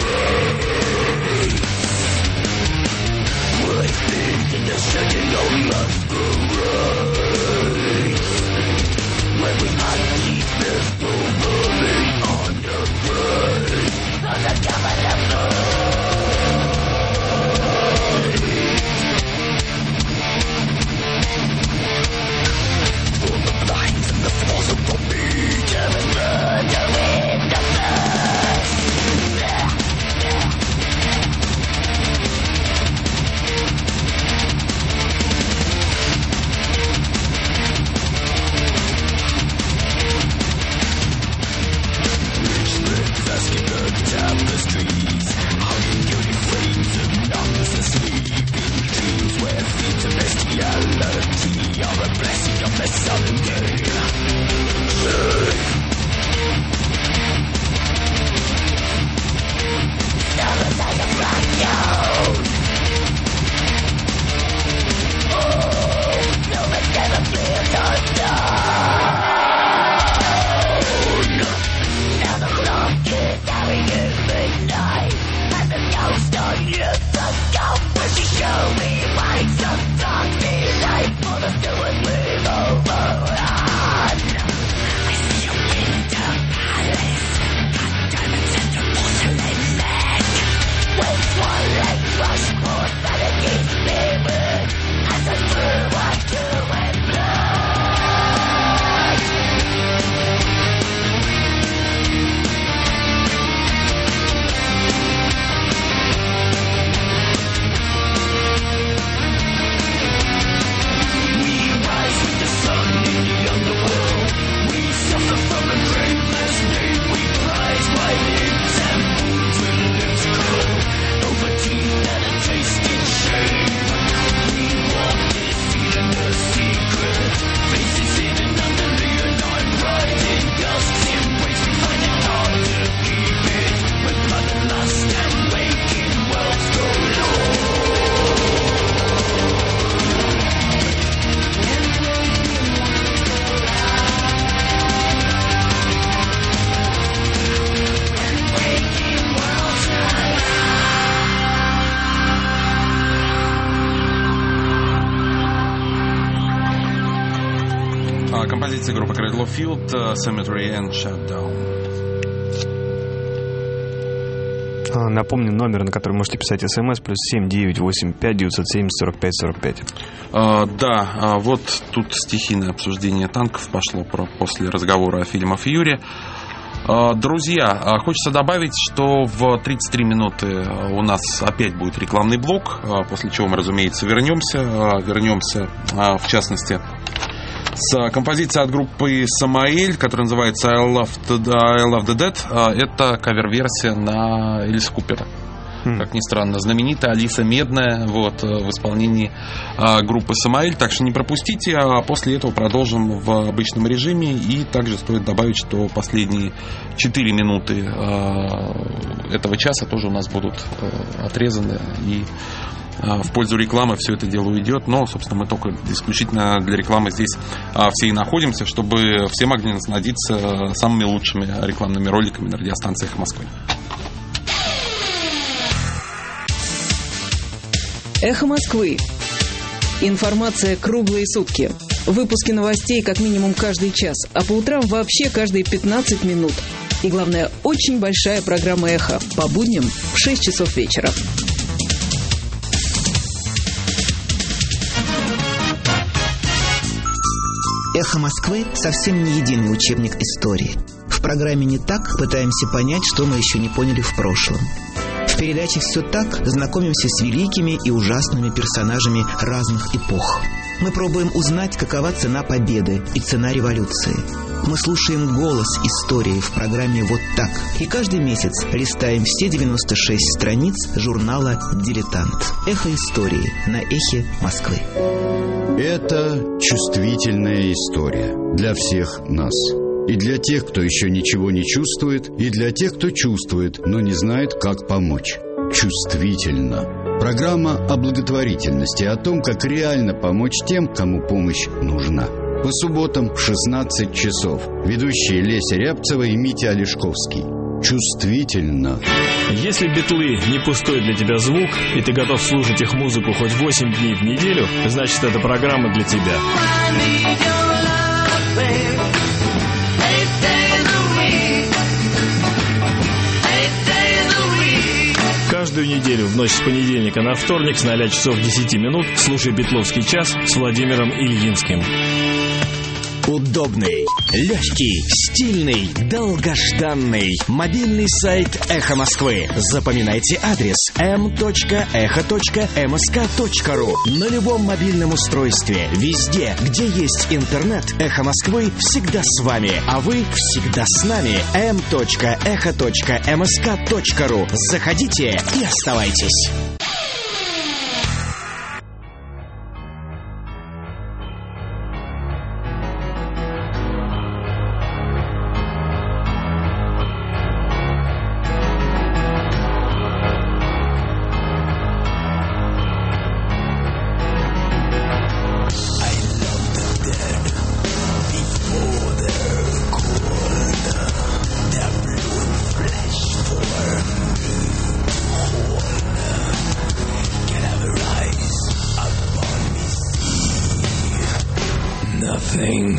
Shaking on Композиция группы Cradle of Field, Cemetery and Shutdown. Напомню, номер, на который можете писать смс, плюс 7985 970 45 45. Да, вот тут стихийное обсуждение танков пошло после разговора о фильме «Фьюри». Друзья, хочется добавить, что в 33 минуты у нас опять будет рекламный блок, после чего мы, разумеется, вернемся, в частности, с композицией от группы «Самаэль», которая называется «I Love the Dead». Это кавер-версия на Элиса Купера. Как ни странно, знаменитая Алиса Медная в исполнении группы «Самаэль». Так что не пропустите, а после этого продолжим в обычном режиме. И также стоит добавить, что последние 4 минуты этого часа тоже у нас будут отрезаны, и в пользу рекламы все это дело уйдет. Но, собственно, мы только исключительно для рекламы здесь все и находимся, чтобы все могли насладиться самыми лучшими рекламными роликами на радиостанции «Эхо Москвы». «Эхо Москвы». Информация круглые сутки. Выпуски новостей как минимум каждый час, а по утрам вообще каждые 15 минут. И главное, очень большая программа «Эхо» по будням в 6 часов вечера. «Эхо Москвы» совсем не единый учебник истории. В программе «Не так» пытаемся понять, что мы еще не поняли в прошлом. В передаче «Все так» знакомимся с великими и ужасными персонажами разных эпох. Мы пробуем узнать, какова цена победы и цена революции. Мы слушаем голос истории в программе «Вот так». И каждый месяц листаем все 96 страниц журнала «Дилетант». «Эхо истории» на «Эхе Москвы». Это чувствительная история для всех нас. И для тех, кто еще ничего не чувствует, и для тех, кто чувствует, но не знает, как помочь. Чувствительно. Программа о благотворительности, о том, как реально помочь тем, кому помощь нужна. По субботам в 16 часов. Ведущие Леся Рябцева и Митя Олешковский. Чувствительно. Если битлы не пустой для тебя звук, и ты готов слушать их музыку хоть 8 дней в неделю, значит, эта программа для тебя. Каждую неделю в ночь с понедельника на вторник с 0 часов 10 минут слушай «Битловский час» с Владимиром Ильинским. Удобный, легкий, стильный, долгожданный мобильный сайт «Эхо Москвы». Запоминайте адрес m.echo.msk.ru. На любом мобильном устройстве, везде, где есть интернет, «Эхо Москвы» всегда с вами, а вы всегда с нами. m.echo.msk.ru. Заходите и оставайтесь. thing.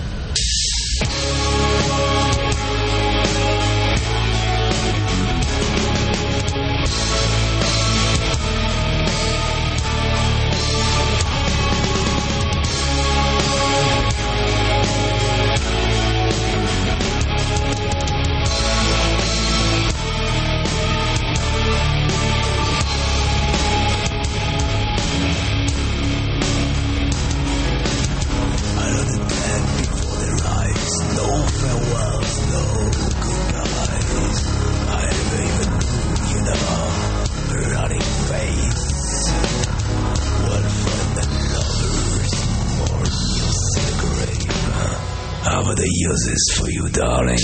How are the uses for you, darling?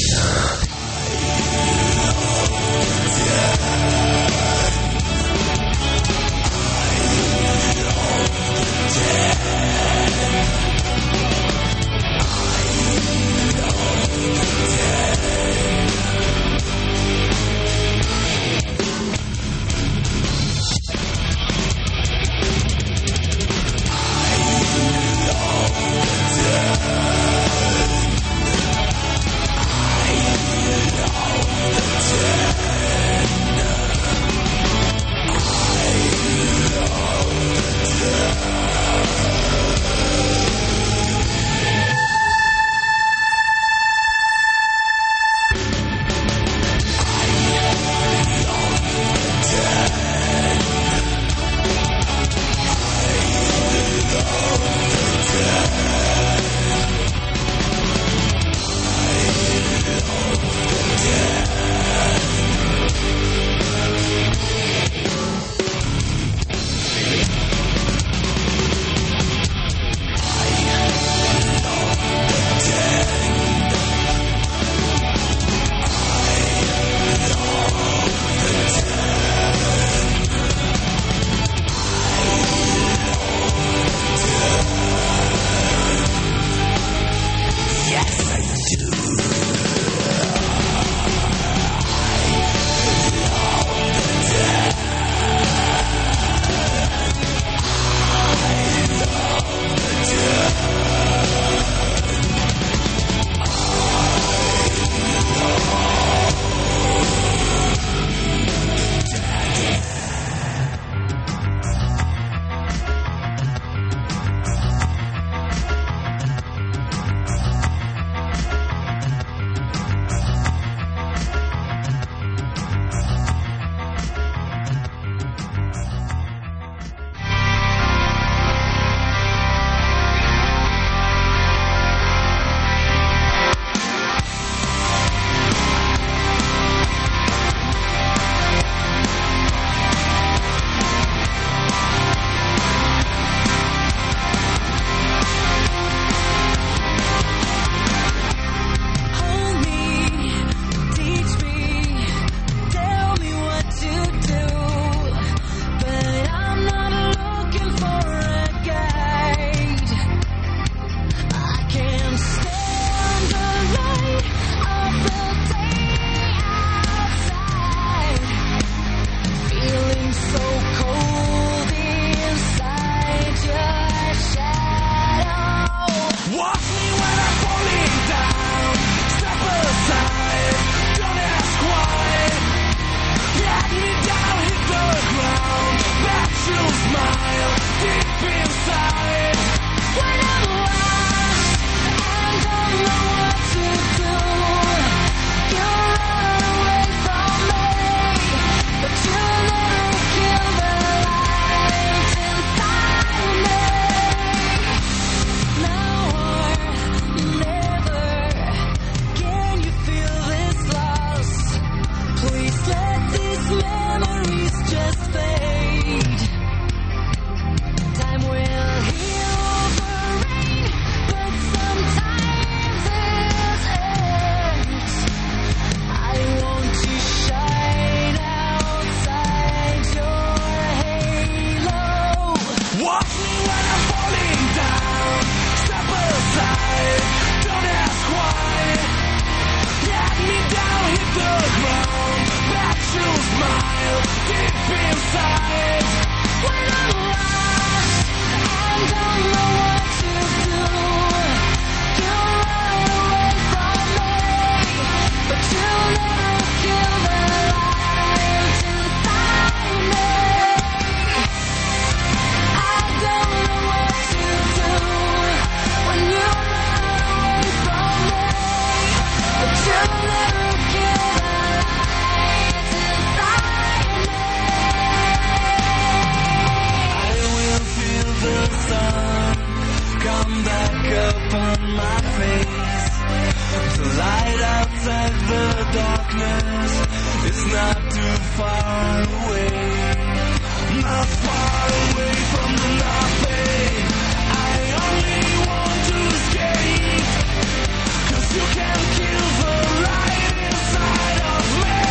makeup on my face. The light outside the darkness is not too far away. Not far away from the nothing. I only want to escape, 'cause you can kill the light inside of me,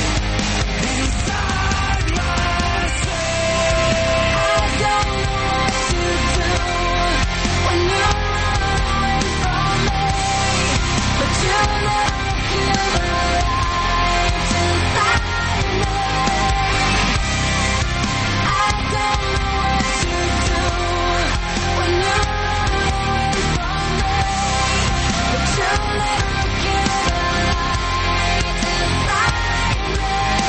inside myself. I don't know what to do when you're away from me, but you never kill the light inside me. I don't know what to do when you're away from me, but you never kill the light inside me.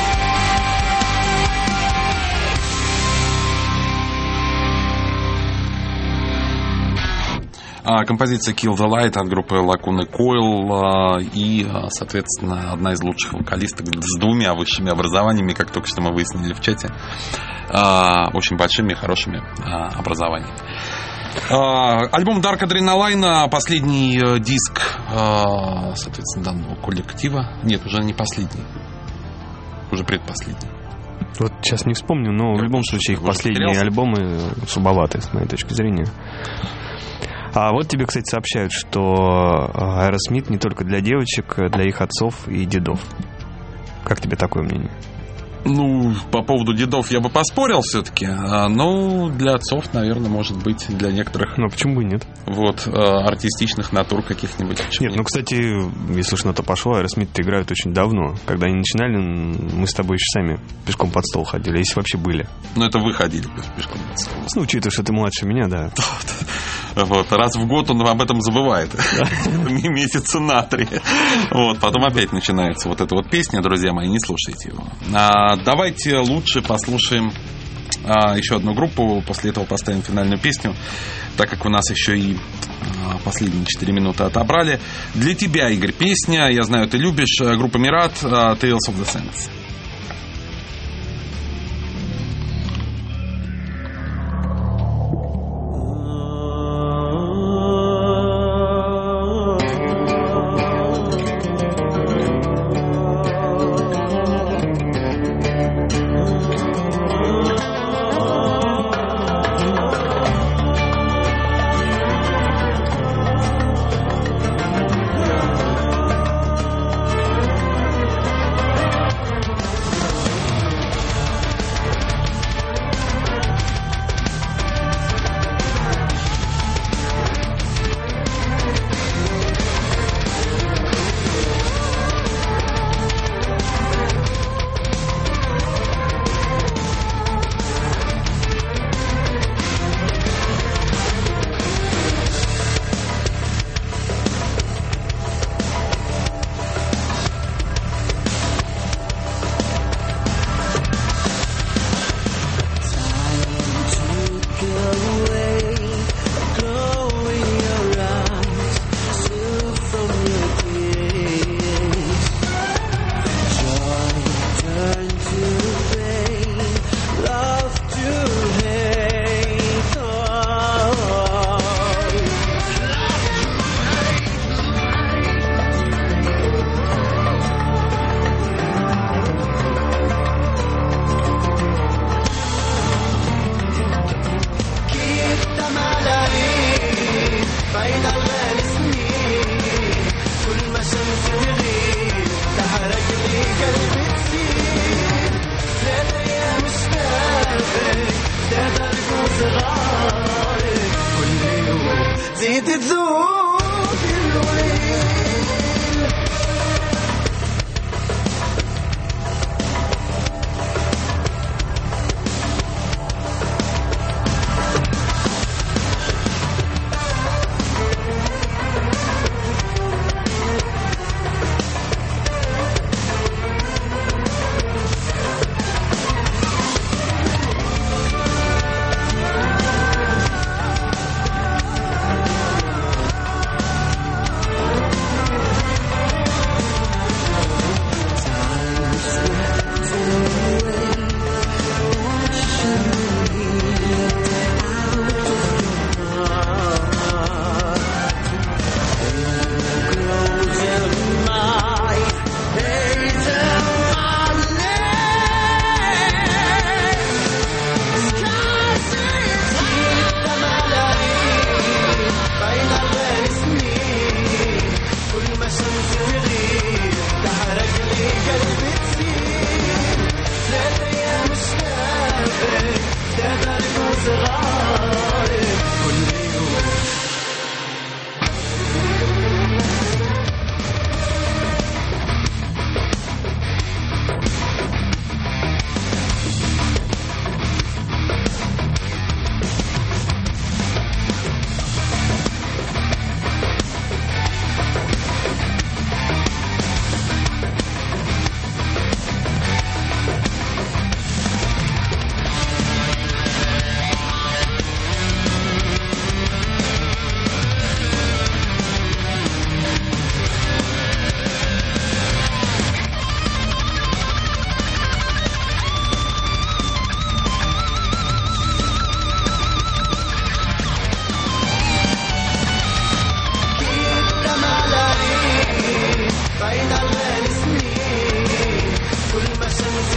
Композиция Kill the Light от группы Lacuna Coil и, соответственно, одна из лучших вокалисток с двумя высшими образованиями, как только что мы выяснили в чате, очень большими и хорошими образованиями. Альбом Dark Adrenaline, последний диск, соответственно, данного коллектива. Нет, уже не последний, уже предпоследний. Вот сейчас не вспомню, но в любом случае их последние альбомы слабоваты, с моей точки зрения. А вот тебе, кстати, сообщают, что Aerosmith не только для девочек, для их отцов и дедов. Как тебе такое мнение? Ну, по поводу дедов я бы поспорил все-таки. Но для отцов, наверное, может быть, для некоторых... Ну, почему бы и нет? Вот, артистичных натур каких-нибудь. Нет, ну, кстати, если уж на то пошло, Aerosmith играют очень давно. Когда они начинали, мы с тобой еще сами пешком под стол ходили, если вообще были. Ну, это вы ходили пешком под стол. Ну, учитывая, что ты младше меня, да. Вот, раз в год он об этом забывает. Месяца на 3. Вот, потом опять начинается вот эта вот песня, друзья мои, не слушайте его. Давайте лучше послушаем еще одну группу, после этого поставим финальную песню, так как у нас еще и последние 4 минуты отобрали. Для тебя, Игорь, песня, я знаю, ты любишь, группа Мират, Tales of the Saints.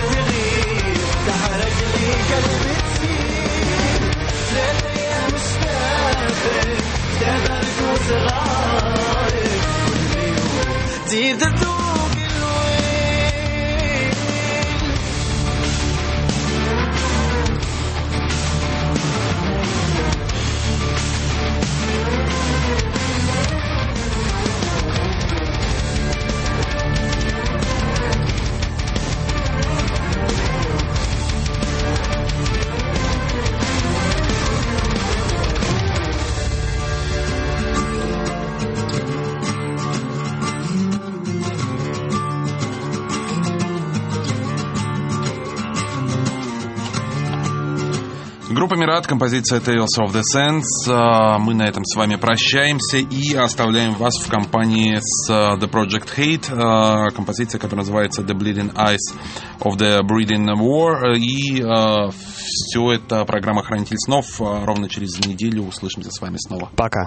تغيب تحت رجلي قلبي تسير للأيام مشتاق تذكر وصغارك كل يوم تزيد تذوق الويل Группа «Мират», композиция Tales of the Sands. Мы на этом с вами прощаемся и оставляем вас в компании с The Project Hate, композиция, которая называется The Bleeding Eyes of the Breeding War. И все это программа «Хранитель снов». Ровно через неделю услышимся с вами снова. Пока.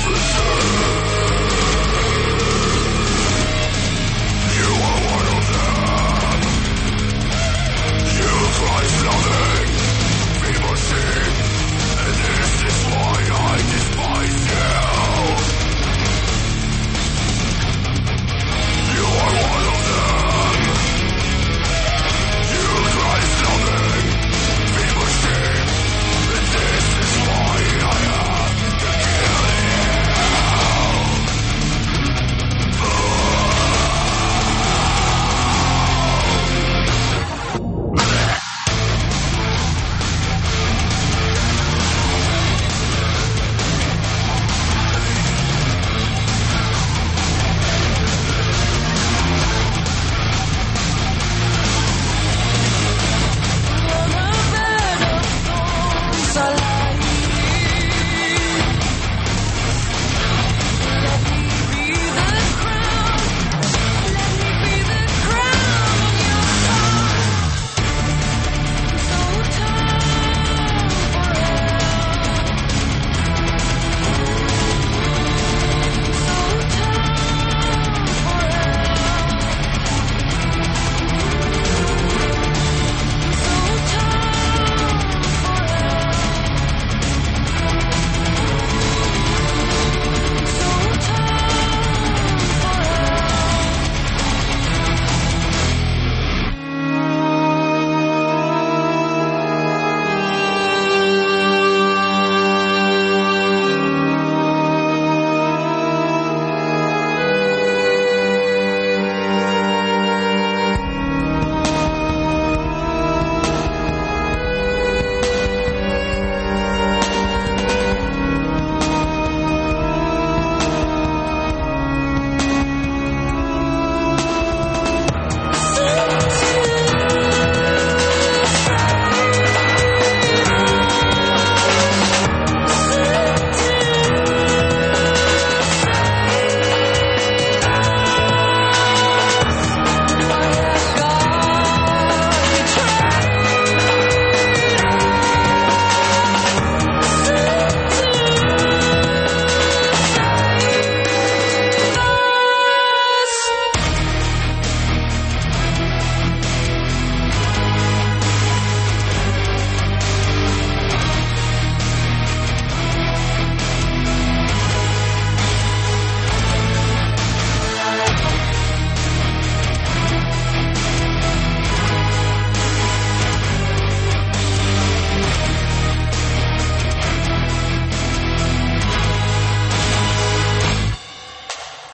the sun.